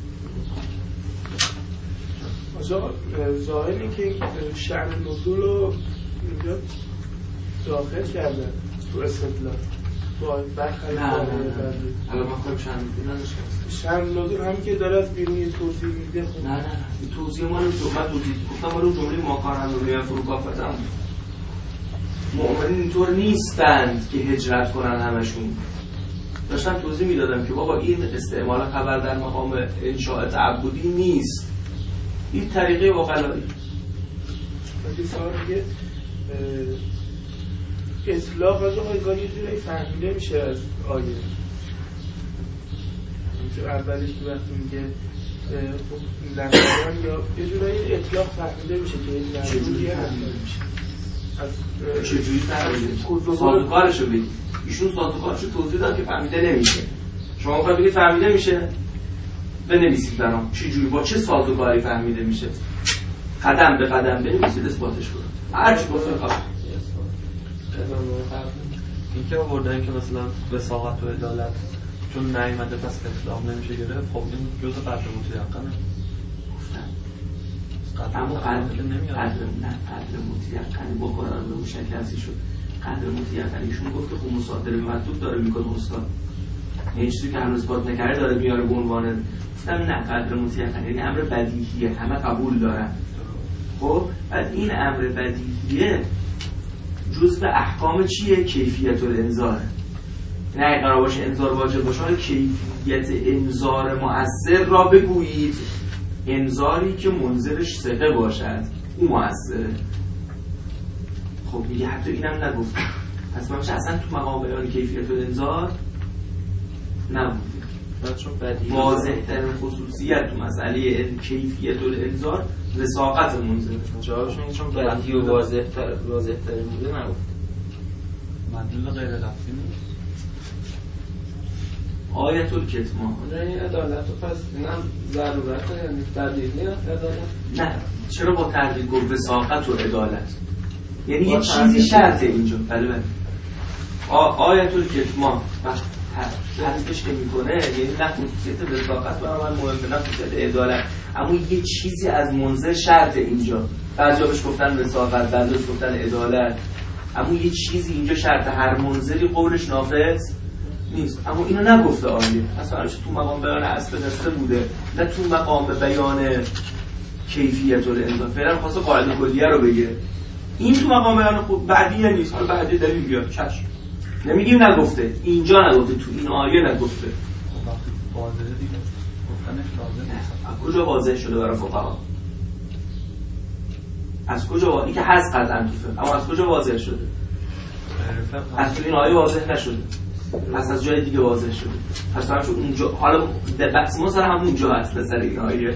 ظاهری که شأن نزول رو اینجا داخل کرده تو استدلال باید برخواهی الان ما خواهیم شأن نزول هم که داره از بیرونی توضیح میده. نه توضیح ما رو گفتم رو جمله ماکارن رو روی فروکافتم مؤمنین اینطور نیستند که هجرت کنن همشون. داشتم توضیح میدادم که بابا این استعمال خبر در مقام انشاء تعبدی نیست. این طریقه عقلایی. ولی سوال میگه اطلاق از آیگاه یه جوری فهمیده میشه از آیه. چون اولش که وقتی میگه لحظان یا یه جوری اطلاق فهمیده میشه که این چجوری فهمیده میشه؟ چجوری فهمیده میشه؟ کدوم سازوکارشو بگید. ایشون سازوکارشو توضیح داد که فهمیده نمیشه. شما میخواید بگید فهمیده میشه؟ بنویسید برام چجوری با چه سازوکاری فهمیده میشه؟ قدم به قدم بنویسید اثباتش کنید. هر چی گفتم خواهد. این که آوردن که مثلا وساقت و عدالت چون نیامده پس اطلاق نمیشه گرفت، خب این جزء قدر متیقنه. اما قدر متیقنی با قرآن به مشکلسی شد. قدر متیقنیشون گفت که خب مصادره به مطلوب داره میکنه استاد، یعنی چیزی که هنوز اثبات نکرده داره میاره به عنوان. گفتم نه، قدر متیقنی یعنی امر بدیهیه، همه قبول دارن. خب بعد این امر بدیهیه جزء احکام چیه؟ کیفیت الانذار. نه اگه قرار باشه انذار واجب باشه، کیفیت انذار مؤثر را بگویید. انذاری که منذرش ثقه باشد او مؤثره. خب دیگه حتی اینم نگفت. پس ما اصلا تو مقام بیان کیفیت الانذار نبود. واضح ترین خصوصیت تو مسئله کیفیت الانذار وثاقت منذر. جوابش اینه چون بدیهی و واضح ترین بوده نبود. مدلول غیر لفظی نیست. آیت الکتمان این عدالت و پس اینم ضرورت یعنی بدیهی عدالت؟ نه، چرا با تردید گفت وثاقت و عدالت؟ یعنی یه چیزی شرطه اینجا. بله بله. آیت الکتمان وقت حذفش که میکنه یعنی نه خصوصیت وثاقت برای من مهمه، نه خصوصیت عدالت، اما یه چیزی از منظر شرط اینجا. بعضی بهش گفتن وثاقت، بعضی بهش گفتن عدالت، اما یه چیزی اینجا شرط. هر منظری قولش نافذ نیست. اما اینو نگفته آیه، اصلا تو مقام بیان اصل قصه بوده، نه تو مقام بیان کیفیت الانذار. فعلا خواسته قاعده کلیه رو بگه. این تو مقام بیان خود بعدیه نیست. حالا بعدی دلیل بیاد چشم. نمیگیم نگفته، اینجا نگفته، تو این آیه نگفته. واضحه دیگه. گفتنش لازم نیست. از کجا واضح شده برای فقها؟ از کجا واضح؟ این که هست قطعا تو فقه، اما از کجا واضح شده؟ از تو این آیه واضح نشده. پس از جای دیگه واضح شده. پس همش اونجا، حالا بحث ما سر همونجا هست سر این آیه.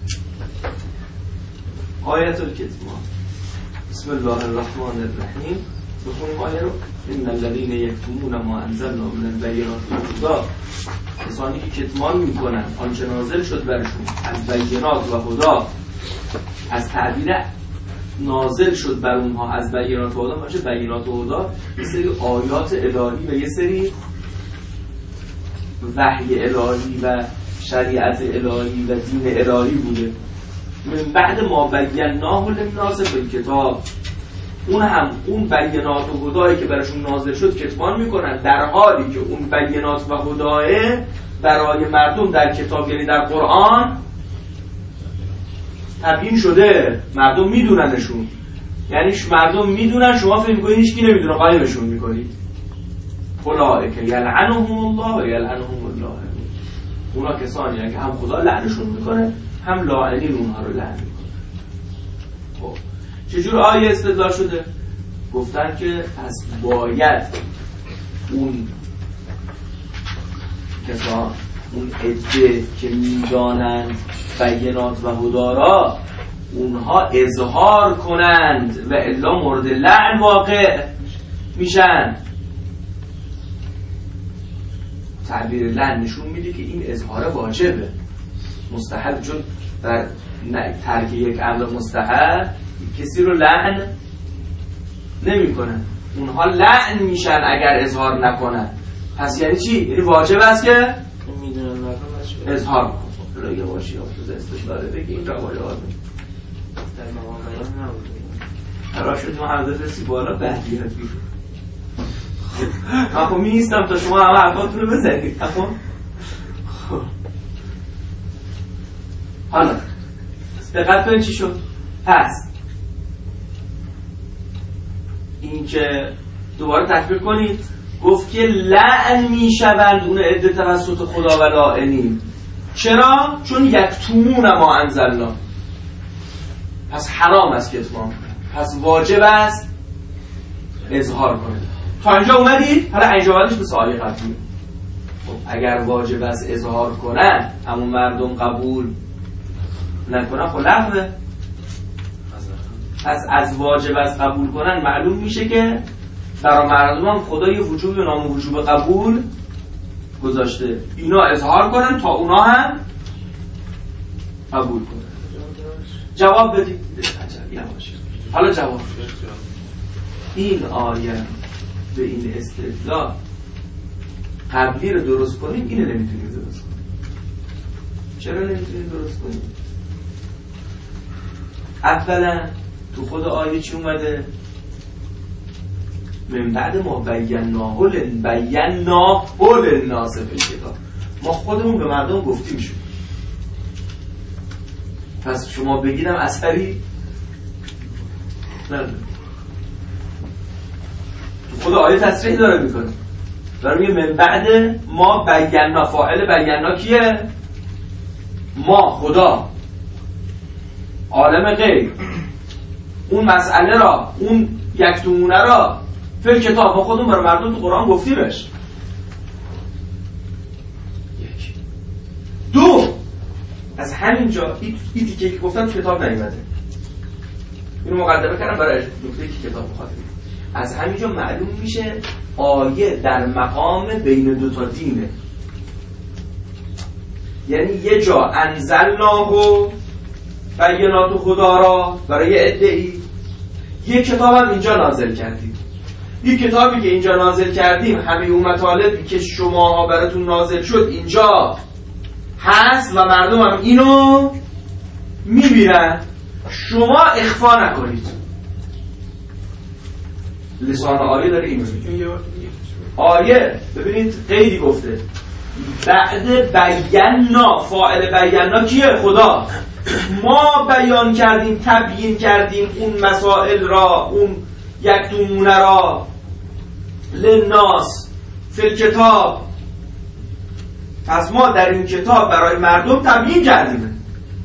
آیت الکتمان. بسم الله الرحمن الرحیم. بخونیم آیه رو. این الذین یکتمون ما انزلنا من البینات والهدی. کسانی که کتمان میکنن آنچه نازل شد برشون از بینات و هدی، از تعبیر نازل شد بر اونها از بینات و هدی باشه. بینات و هدی یه سری آیات الهی و یه سری وحی الهی و شریعت الهی و دین الهی بوده. من بعد ما بیناه للناس فی الکتاب، اون بینات و هدایی که براشون نازل شد کتمان میکنن، در حالی که اون بینات و هدای برای مردم در کتاب یعنی در قرآن تبیین شده، مردم میدوننشون. یعنی مردم میدونن، شما فکر میکنید هیچکی نمیدونه، قایمشون میکنید. اولئک یلعنهم الله و یلعنهم الله. اونا کسانی هستند که هم خدا لعنشون میکنه، هم لاعنین اونها رو لعن میکنه. خب چجور آیه استدلال شده؟ گفتن که پس باید اون کسان، اون عده که میدانند بینات و هدارا، اونها اظهار کنند و الا مورد لعن واقع میشن. تعبیر لعن نشون میده که این اظهار واجبه، مستحب، چون در ترک یک امر مستحب کسی رو لعن نمی کنن. اونها لعن میشن اگر اظهار نکنن. پس یعنی چی؟ یعنی واجب است که میدونن اظهار کنن. حالا یه باشی آفوز استدلاله بگیم روایات در مقام بیان نبود. قرار شد ما همه رسی بالا بهدیت بیشون. من خب میستم تا شما همه حرفاتون رو بزنید. خب حالا دقت کنید چی شد. پس این که دوباره تکبیر کنید، گفت که لعن میشوند اون عده توسط خدا و لاعنین. چرا؟ چون یکتمون ما انزلنا، پس حرام است کتمان، پس واجب است اظهار کنه. تا اینجا اومدید؟ حالا انجامش به سوال قبلی. خب اگر واجب است اظهار کنن اما مردم قبول نکنن خب لغوه. پس از واجب است قبول کنن معلوم میشه که برای مردم هم خدا یه وجوب و نام وجوب قبول گذاشته، اینا اظهار کنن تا اونا هم قبول کنن. جواب بدید. حالا جواب این آیه به این استدلال قبلی رو درست کنیم، اینو نمیتونیم درست کنیم. چرا نمیتونیم درست کنیم؟ اولا تو خود آیه چی اومده؟ من بعد ما بیناه للناس فی الکتاب، ما خودمون به مردم گفتیم شد. پس شما بگیدم اثری نداره. تو خود آیه تصریح داره میکنه، داره میگه من بعد ما بینا، فاعل بینا کیه؟ ما، خدا، عالم غیب، اون مسئله را، اون یکتومونه را فی کتاب ما خودمون برای مردم تو قرآن گفتیمش. یک. دو، از همینجا این تیکه که گفتم تو کتاب نیومده، اینو مقدمه کردم برای نکته که کتاب بخواد. از همینجا معلوم میشه آیه در مقام بین دوتا دینه. یعنی یه جا انزلناه و بینات خدا را برای ادعی، یه کتاب هم اینجا نازل کردیم. این کتابی که اینجا نازل کردیم همه اون مطالبی که شماها براتون نازل شد اینجا هست و مردم هم اینو میبینن، شما اخفا نکنید. لسان آیه داره این میگه. آیه ببینید قیدی گفته بعد بینا، فاعل بینا کیه؟ خدا. ما بیان کردیم، تبیین کردیم اون مسائل را، اون یکتومونه را للناس فی الکتاب. پس ما در این کتاب برای مردم تبیین کردیم.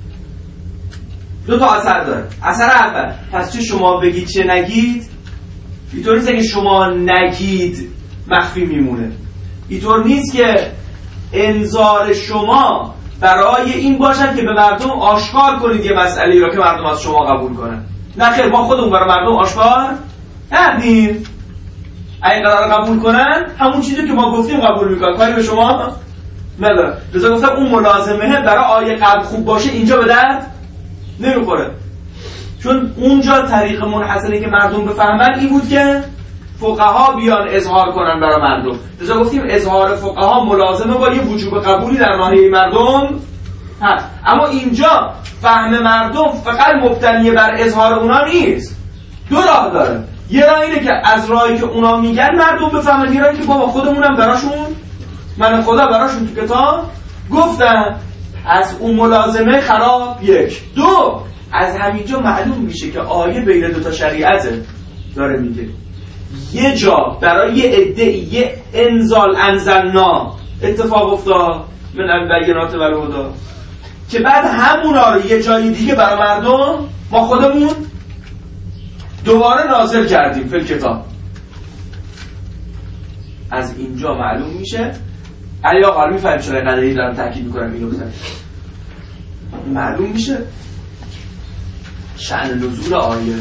دو تا اثر داره. اثر اول، پس چه شما بگید چه نگید، اینطور نیست که شما نگید مخفی میمونه. اینطور نیست که انذار شما برای این باشد که به مردم آشکار کنید یه مسئله را که مردم از شما قبول کنن. نه خیر، ما خودمون برای مردم آشکار کردیم. اگه قرار قبول کنن همون چیزی که ما گفتیم قبول میکنن، کاری به شما نداره. لذا گفتم اون ملازمه برای آیه قبل خوب باشه اینجا به درد نمیخوره، چون اونجا طریق منحصری که مردم بفهمن این بود که فقها بیان اظهار کنن برای مردم. لذا گفتیم اظهار فقها ملازمه با یه وجوب قبولی در ناحیه مردم هست. اما اینجا فهم مردم فقط مبتنی بر اظهار اونا نیست، دو راه داره. یه راه اینه که از راهی که اونا میگن مردم بفهمن، یه راهی که بابا خودمونم براشون، من خدا براشون تو کتاب گفتم، از اون ملازمه خراب. یک. دو، از همینجا معلوم میشه که آیه بین دوتا شریعته داره میگه. یه جا برای یه عده‌ای یه انزال انزلنا اتفاق افتاد من البینات و الهدی، که بعد همونا رو یه جای دیگه برای مردم ما خودمون دوباره نازل کردیم فی الکتاب. از اینجا معلوم میشه. علی آقا میفهمید چرا قضیه دارم تاکید میکنم اینو بزنم. معلوم میشه شأن نزول آیه.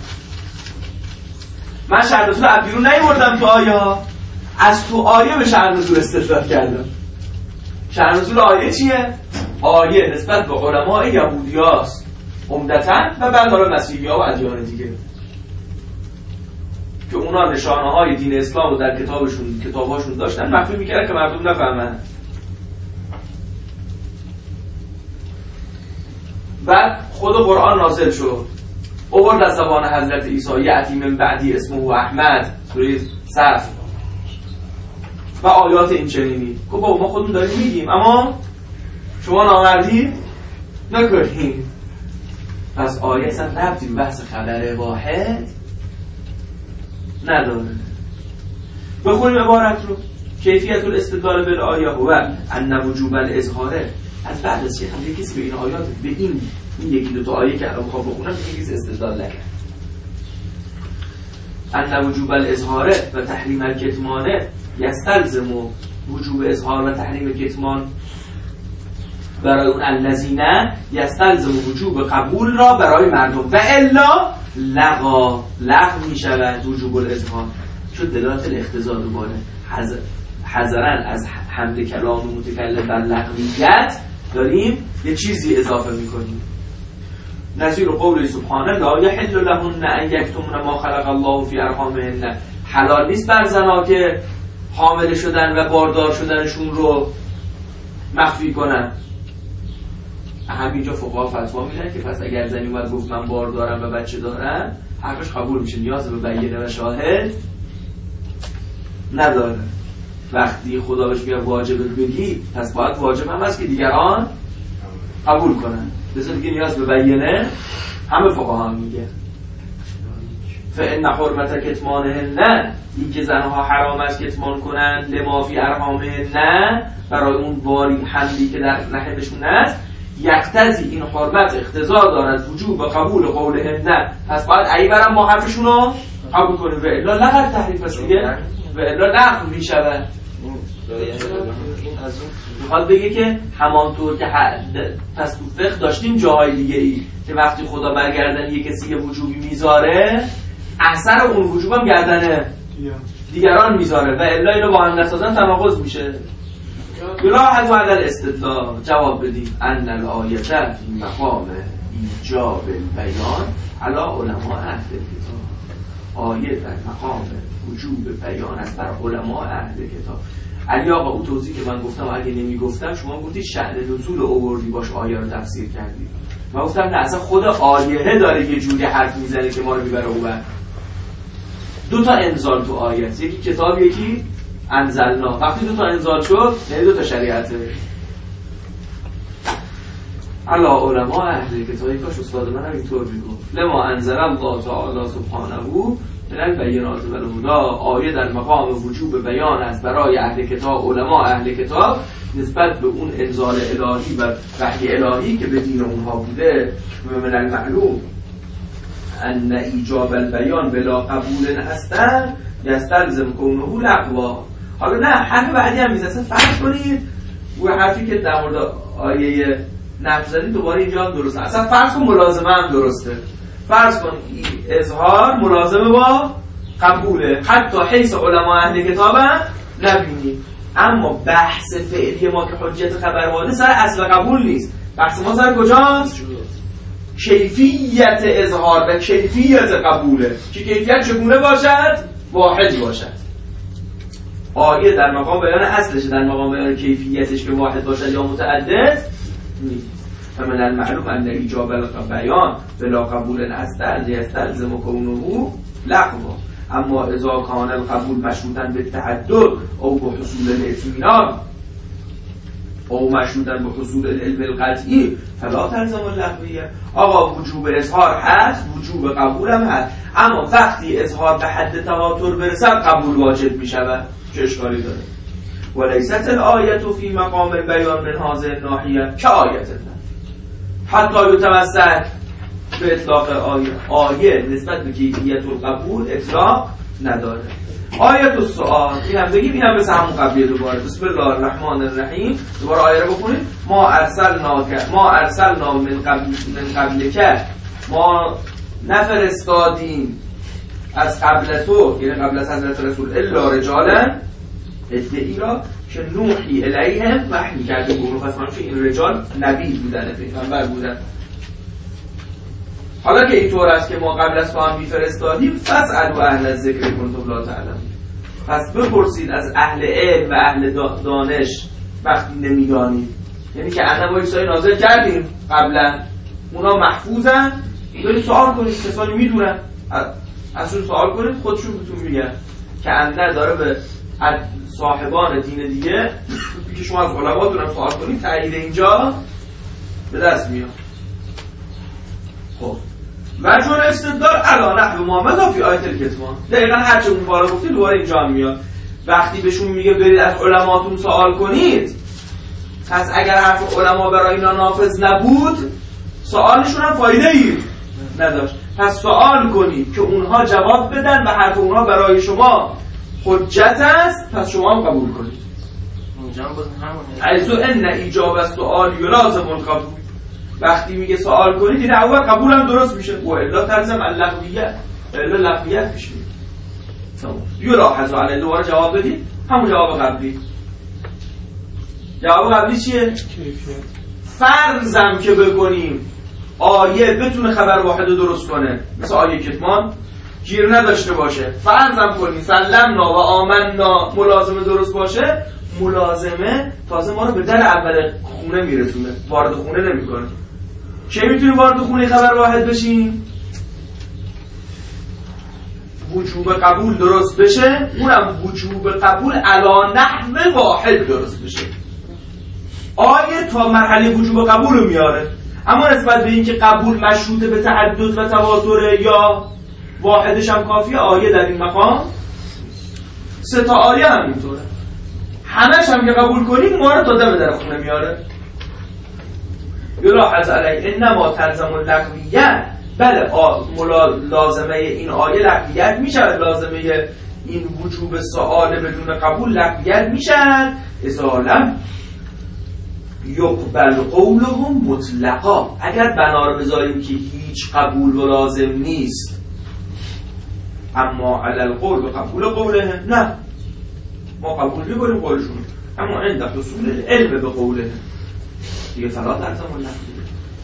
من شأن نزول عبدی رو نیوردم تو آیه، از تو آیه به شأن نزول استدلال کردم. شأن نزول آیه چیه؟ آیه نسبت به علماء یهودیاست عمدتاً و بعد حالا مسیحی‌ها و ادیان دیگه که اونا نشانه های دین اسلام رو در کتاباشون داشتن، مخفی میکردن که مردم نفهمن. بعد خود قرآن نازل شد، آورد از زبان حضرت عیسی یأتی من بعدی اسمه احمد، سوره صف و آیات این چنینی. خب بابا ما خودمون داریم میگیم اما شما نامردی نکنید. پس آیه اصلا ربطی به بحث خبر واحد نداره. بخونیم عبارت رو. کیفیت الاستدلال بالآیه هو ان وجوب الاظهار. از بعد از چه همه کسی به این آیات به این این یکی دو تا آیه که الان میخوام بخونم دیگه استدلال نکرد. ان وجوب الاظهار و تحریم الکتمان یستلزم وجوب اظهار و تحریم کتمان برای اون الذین یستلزم وجوب قبول را برای مردم و الا لغو می شود وجوب الاظهار. چون دلالت الاقتضا دوباره حذرا از حمل کلام متکلم بر لغویت داریم یه چیزی اضافه میکنیم. نظیر قول سبحانه لا یحل لهن ان یکتمن ما خلق الله فی ارحامهن. حلال نیست بر زنها که حامل شدن و باردار شدنشون رو مخفی کنن. همینجا فقها فتوا میدن که پس اگر زنی اومد گفت من بار دارم و بچه دارم حقش قبول میشه، نیاز به بینه و شاهد نداره. وقتی خدا بهش میگه واجب بگی پس باید واجب هم هست که دیگران قبول کنن. بسید دیگه نیاز به بینه همه فقها هم میگه فإن حرمت کتمانهن، این که زنها حرام است کتمان کنن لما فی ارحامهن برای اون باری حملی که در رحمشون است، یقتضی این حرمت اقتضا دارد وجوب قبول قولهن. پس باید ای برم ما حرفشون رو قبول کنیم و الا لغت تحریف است دیگه و الا لغو می شود. میخواد بگه که همانطور که پس تو فقه داشتیم جاهای دیگه ای که وقتی خدا برگردن یه کسی یه وجوبی میذاره اثر اون وجوب هم گردن دیگران میذاره و الا اینو با هم نسازن تناقض میشه. یلاحظ علی الاستدلال جواب بدیم ان الآیه فی مقام ایجاب البیان علی علماء اهل کتاب. آیه در مقام وجوب بیان است بر علماء اهل کتاب. علی آقا اون توضیح که من گفتم اگه نمیگفتم شما گفتید شأن نزول اووردی باش آیه رو تفسیر کردید. من گفتم نه اصلا خود آیه داره یه جوری حرف میزنه که ما رو میبره اون. دو تا انزال تو آیه، یکی کتاب یکی انزلنا. وقتی دو تا انزال شد یعنی دو تا شریعته. علا علماء اهل کتابی کاش استاد من هم اینطور میگفت لما انزل الله تعالی سبحانه من البینات و الهدی. آیه در مقام وجوب بیان است برای اهل کتاب، علماء اهل کتاب، نسبت به اون انزال الهی و وحی الهی که به دین اونها بوده. و من المعلوم ان ایجاب البیان بلا قبول هستن یستلزم کونه لغوا. حالا نه حرف بعدی هم میزنه. فرض کنید و حرفی که در مورد آیه نفی زدید دوباره اینجا درسته. اصلا فرض کن ملازمه هم درسته. فرض کن اظهار ملازمه با قبوله، حتی حیث علماء اهل کتاب هم نبینید. اما بحث فعلی ما که حجت خبر واحده سر اصل قبول نیست. بحث ما سر کجاست؟ کیفیت اظهار و کیفیت قبوله. که کیفیت چگونه باشد؟ واحد باشد. آیه در مقام بیان اصلش، در مقام بیان کیفیتش که واحد باشد یا متعدد نیست. فمن المعلوم ان ایجاب البیان بلا قبول اصلا یستلزم کونه لغوا. اما اذا کان القبول مشروطا بالتعدد او بحصول الاطمینان او مشروطا بحصول العلم القطعی فلا تلزم اللغویه. آقا وجوب اظهار هست، وجوب قبول هم هست، اما وقتی اظهار به حد تواتر برسد قبول واجب می شود. چه اشکالی داره؟ ولیست الآیه فی مقام البیان من هذه الناحیه که آیت حتی یتمسک به اطلاق آیه نسبت به کیفیت القبول اطلاق نداره. آیت السؤال این هم بگیم، این هم مثل همون قبلیه. دوباره بسم الله الرحمن الرحیم. دوباره آیه رو بخونید. ما ارسلنا من قبلک، ما نفرستادیم از قبل تو، یعنی قبل از حضرت رسول، الا رجالا ادعی را که نوحی الیهم وحی کردیم. گروه پس که این رجال نبی بودن، پیغمبر بودن. حالا که اینطور است که ما قبل از تو هم میفرستادیم، فاسألوا اهل الذکر ان کنتم لا تعلمون. پس بپرسید از اهل علم و اهل دانش وقتی نمیدانید. یعنی که احنا ما ایسای نازل کردیم قبلا، اونا محفوظن، برید سوال کنید. کسانی میدونن ازشون سوال کنید، خودشون بهتون میگن. که احنا داره به صاحبان دین دیگه که شما از علماتون هم سوال کنید، تایید اینجا به دست میاد. خب وجه استدلال علی نحو ما مضى فی آیه الکتمان. دقیقاً هر چه اون بالا گفتید دوباره اینجا هم میاد. وقتی بهشون میگه برید از علماتون سوال کنید، پس اگر حرف علما برای اینا نافذ نبود سوالشون هم فایده ای نداشت. پس سوال کنید که اونها جواب بدن و حرف اونها برای شما حجت است، پس شما هم قبول کنید. حیث ان ایجاب السؤال یلازم القبول. وقتی میگه سوال کنید این اول قبول هم درست میشه و الا تلزم اللغویت، الا لغویت پیش میاد. تمام. یلاحظ علی دوباره جواب بدید همون جواب قبلی. جواب قبلی چیه؟ فرضم که بکنیم آیه بتونه خبر واحد رو درست کنه، مثل آیه کتمان گیر نداشته باشه، فرضم کنیم سلمنا و آمنا ملازمه درست باشه، ملازمه تازه ما رو به در اول خونه میرسونه، وارد خونه نمیکنه. چه میتونیم وارد خونه خبر واحد بشیم؟ وجوب قبول درست بشه، اونم وجوب قبول علی نحو واحد درست بشه. آیه تا مرحله وجوب قبول رو میاره، اما نسبت به اینکه قبول مشروط به تعدد و تواتر یا واحدش هم کافیه، آیه در این مقام 3 تا آیه همینطوره، همش هم که قبول کنیم ما رو تا دم در خونه میاره. یلاحظ علی انما تلزم اللغویت، بله لازمه این آیه لغویت میشه، لازمه این وجوب سؤال بدون قبول لغویت میشه اذا لم یقبل قولهم مطلقا. اگر بنا رو بذاریم که هیچ قبول و لازم نیست، اما علی القول به قبول قوله، نه ما قبول می‌کنیم قولشون، اما عند حصول العلم به قوله دیگه فلا تلزم اللغویت.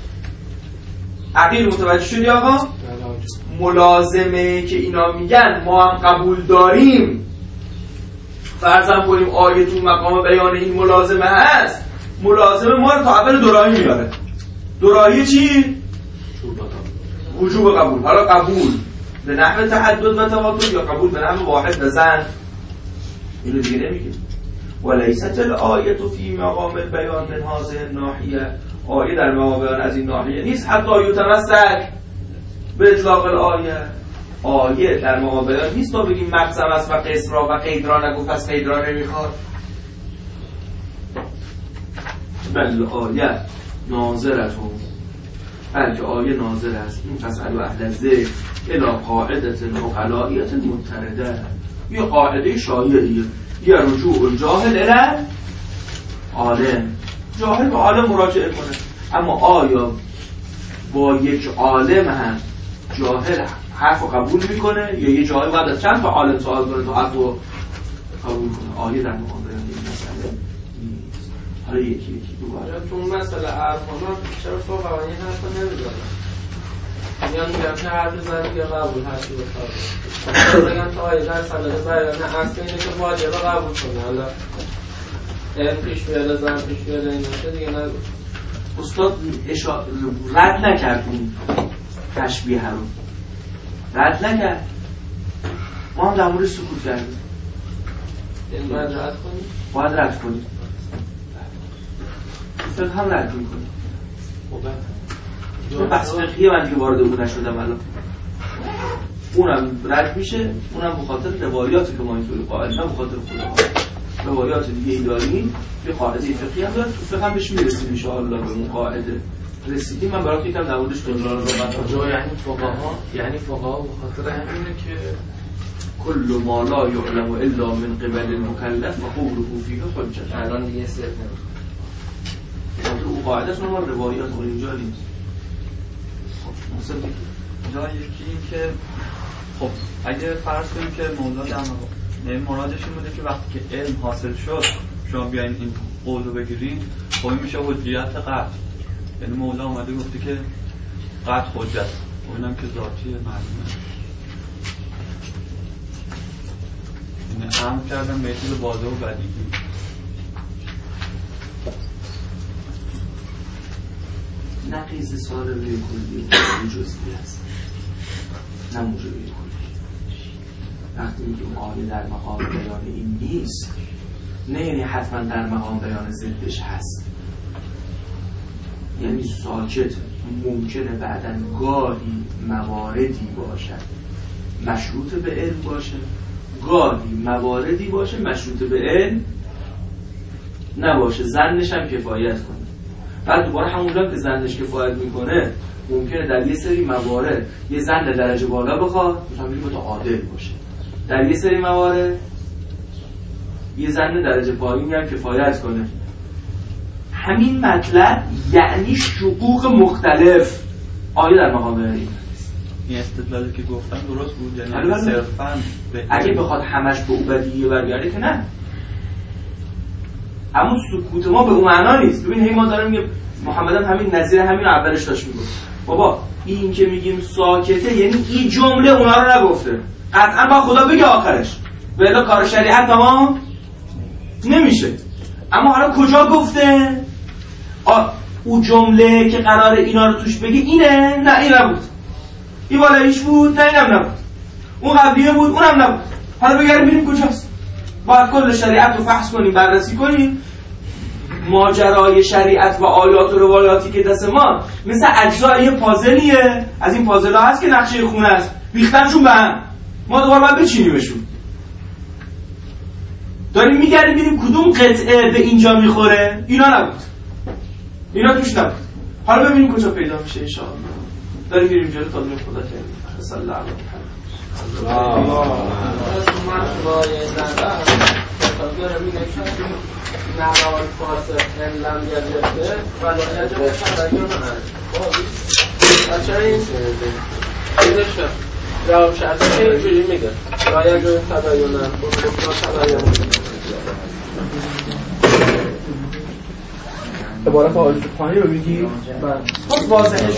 عقیل متوجه شدی آقا؟ ملازمه که اینا میگن ما هم قبول داریم، فرضاً کنیم آیه تو مقام بیان این ملازمه هست، ملازمه ما رو تا اول دوراهی میاره. دوراهی چی؟ وجوب قبول. حالا قبول به نحو تعدد و تواتر یا قبول به نحو واحد و زن، اینو دیگه نمیگیم. ولیست الآیه فی مقام البیان من هذه الناحیه، آیه در مقام بیان از این ناحیه نیست حتی یتمسک به اطلاق الآیه. آیه در مقام بیان نیست تا بگیم مقسم است و قسم را و قید را نگفت پس قید را نمیخواد. بل آیه ناظرتون، بلکه آیه ناظر است. این فسأل و اهل ذکر الی قاعدة عقلائیة مضطرده، یه قاعده شایعیه، یه رجوع الجاهل الی عالم، جاهل به عالم مراجعه کنه. اما آیا با یک عالم هم جاهل حرف رو قبول میکنه یا یه جاهل باید از چند تا عالم سوال کنه تا حرف رو قبول کنه؟ آیه در مقام بیان این مسئله نیست. حالا یکی دوباره تو اون مسئله عرفانا چرا فقها این حرف رو نمیدارن؟ میگن که حرف زن یا قبول حرفی بخواد میگن تا آیه در سلاله بیانه اصل اینه که واجبه قبول کنه. حالا این پیش بیاده زن پیش بیاده این نشه دیگه نگو. استاد رد نکرد اون تشبیه رو، رد نکرد، ما هم در مورد سکوت کردیم. این باید رد کنیم؟ باید رد کنیم، فقه هم رد میکنیم. چون بحث فقهیه من که وارد اون نشدم الان، اونم رد میشه، اونم بخاطر روایاتی که ما اینطوری قائل، نه بخاطر خدا. روایات دیگه ای داریم، یه قاعده فقهی هم داره، تو فقه هم بهش میرسیم ان شاء الله. به اون قاعده رسیدیم. من برای یکم در موردش تکرار رو جا یعنی فقها بخاطر همینه که کل ما لا یعلم الا من قبل المکلف و قوله فیه حجت. الان دیگه سر نمیشه اون قاعده است، ما روایات اون اینجا نیست. خب جا یکی این که خب اگه فرض کنیم که مولا در مقام مرادش این بوده که وقتی که علم حاصل شد شما بیاین این قول رو بگیرین، خب این میشه حجیت قطع. یعنی مولا اومده گفته که قطع حجت، اونم که ذاتی معلومه. یعنی امر کردن به چیز واضح و بدیهی. نقیض سال روی کلی جزئی است، نه موجبه کلی. وقتی میگه اون آیه در مقام بیان این نیست، نه یعنی حتما در مقام بیان ضدش هست. یعنی ساکت ممکنه بعداً گاهی مواردی باشد مشروط به علم باشه، گاهی مواردی باشه مشروط به علم نباشه، ظنش هم کفایت کنه. بعد دوباره همونجا که زنش کفایت میکنه ممکنه در یه سری موارد یه زن درجه بالا بخواد مثلا بگیم متعادل باشه، در یه سری موارد یه زن درجه پایینی هم کفایت کنه. همین مطلب یعنی شقوق مختلف آیا در مقام این استدلالی که گفتم درست بود؟ یعنی صرفاً اگه بخواد همش به او بدیهی برگرده که نه، اما سکوت ما به اون معنا نیست. ببین هی ما داریم میگیم محمد هم همین نظیر همین اولش داشت میگفت بابا این که میگیم ساکته یعنی این جمله اونا رو نگفته، قطعا با خدا بگه آخرش ولی کار شریعت تمام نمیشه. اما حالا کجا گفته؟ او جمله که قرار اینا رو توش بگه اینه؟ نه این نبود. این بالاییش بود؟ نه اینم نبود. اون قبلیه بود؟ اونم نبود. حالا بگردیم ببینیم کجاست. باید کل شریعت رو فحص کنیم، بررسی کنیم. ماجرای شریعت و آیات و روایاتی که دست ما مثل اجزای پازلیه، از این پازل ها هست که نقشه خونه است، ریختنشون به هم، ما دوباره باید بچینیمشون. داریم میگردیم ببینیم کدوم قطعه به اینجا میخوره. اینا نبود، اینا توش نبود. حالا ببینیم کجا پیدا میشه ان شاء الله. داریم میریم جلو تا ببینیم خدا خیر. صلی الله علیه و نوال فاسق لم یجده ولا یجده تبیون بچه این دیده شد جواب شرطه اینجوری میگه لا یجده تبیون عبارت آیت پایین رو میگی خب واضحش